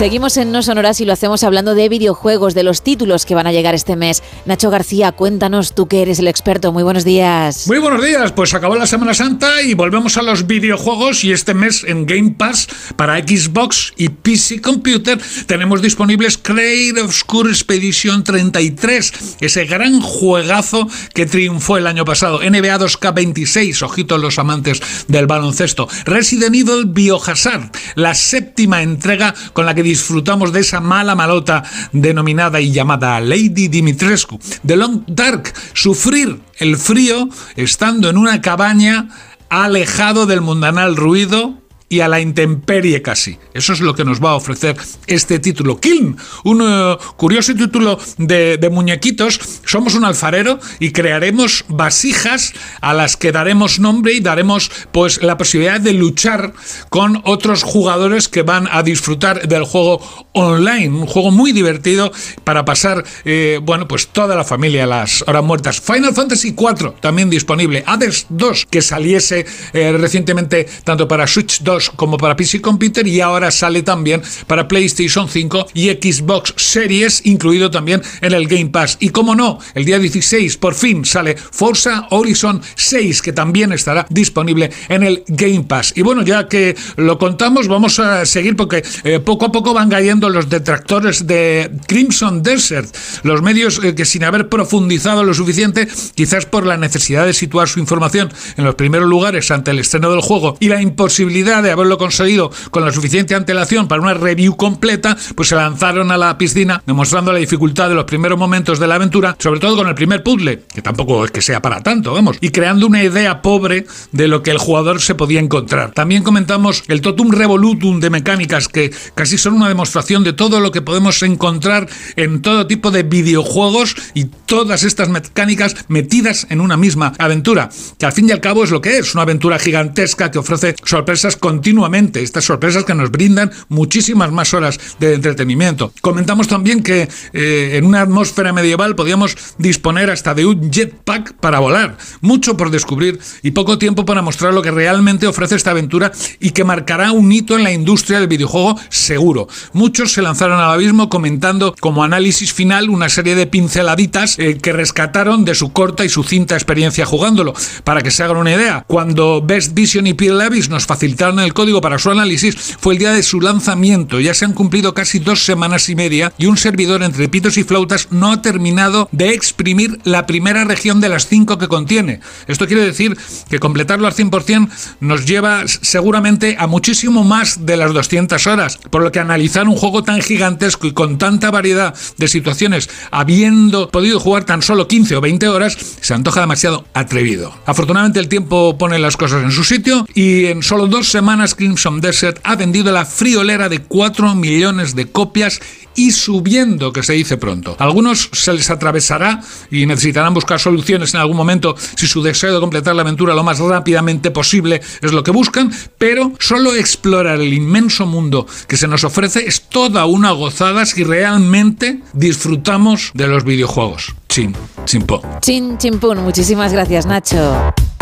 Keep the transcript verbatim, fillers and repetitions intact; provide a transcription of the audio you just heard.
Seguimos en No Sonoras y lo hacemos hablando de videojuegos, de los títulos que van a llegar este mes. Nacho García, cuéntanos, tú que eres el experto. Muy buenos días. Muy buenos días, pues acabó la Semana Santa y volvemos a los videojuegos, y este mes en Game Pass para Xbox y P C Computer tenemos disponibles Creed Obscure Expedition treinta y tres, ese gran juegazo que triunfó el año pasado. N B A dos K veintiséis, ojitos los amantes del baloncesto. Resident Evil Biohazard, la séptima entrega con la que disfrutamos de esa mala malota denominada y llamada Lady Dimitrescu. The Long Dark, sufrir el frío estando en una cabaña alejado del mundanal ruido y a la intemperie casi. Eso es lo que nos va a ofrecer este título. Kiln, un uh, curioso título de, de muñequitos. Somos un alfarero y crearemos vasijas a las que daremos nombre y daremos pues la posibilidad de luchar con otros jugadores que van a disfrutar del juego online. Un juego muy divertido para pasar, eh, bueno, pues toda la familia a las horas muertas. Final Fantasy cuatro, también disponible. Hades dos, que saliese eh, recientemente tanto para Switch dos como para P C Computer, y ahora sale también para PlayStation cinco y Xbox Series, incluido también en el Game Pass. Y como no, el día dieciséis por fin sale Forza Horizon seis, que también estará disponible en el Game Pass. Y bueno, ya que lo contamos, vamos a seguir porque eh, poco a poco van cayendo los detractores de Crimson Desert, los medios eh, que sin haber profundizado lo suficiente, quizás por la necesidad de situar su información en los primeros lugares ante el estreno del juego y la imposibilidad de haberlo conseguido con la suficiente antelación para una review completa, pues se lanzaron a la piscina demostrando la dificultad de los primeros momentos de la aventura, sobre todo con el primer puzzle, que tampoco es que sea para tanto, vamos, y creando una idea pobre de lo que el jugador se podía encontrar. También comentamos el totum revolutum de mecánicas que casi son una demostración de todo lo que podemos encontrar en todo tipo de videojuegos, y todas estas mecánicas metidas en una misma aventura, que al fin y al cabo es lo que es, una aventura gigantesca que ofrece sorpresas continuamente, estas sorpresas que nos brindan muchísimas más horas de entretenimiento. Comentamos también que eh, en una atmósfera medieval podíamos disponer hasta de un jetpack para volar. Mucho por descubrir y poco tiempo para mostrar lo que realmente ofrece esta aventura, y que marcará un hito en la industria del videojuego seguro. Muchos se lanzaron al abismo comentando como análisis final una serie de pinceladitas eh, que rescataron de su corta y sucinta experiencia jugándolo. Para que se hagan una idea, cuando Best Vision y Peer Levis nos facilitaron el código para su análisis, fue el día de su lanzamiento. Ya se han cumplido casi dos semanas y media y un servidor entre pitos y flautas no ha terminado de exprimir la primera región de las cinco que contiene. Esto quiere decir que completarlo al cien por ciento nos lleva seguramente a muchísimo más de las doscientas horas, por lo que analizar un juego tan gigantesco y con tanta variedad de situaciones, habiendo podido jugar tan solo quince o veinte horas, se antoja demasiado atrevido. Afortunadamente el tiempo pone las cosas en su sitio, y en solo dos semanas Crimson Desert ha vendido la friolera de cuatro millones de copias, y subiendo, que se dice pronto. A algunos se les atravesará y necesitarán buscar soluciones en algún momento si su deseo de completar la aventura lo más rápidamente posible es lo que buscan, pero solo explorar el inmenso mundo que se nos ofrece es toda una gozada si realmente disfrutamos de los videojuegos. Chin, chimpo. Chin, chimpún. Muchísimas gracias, Nacho.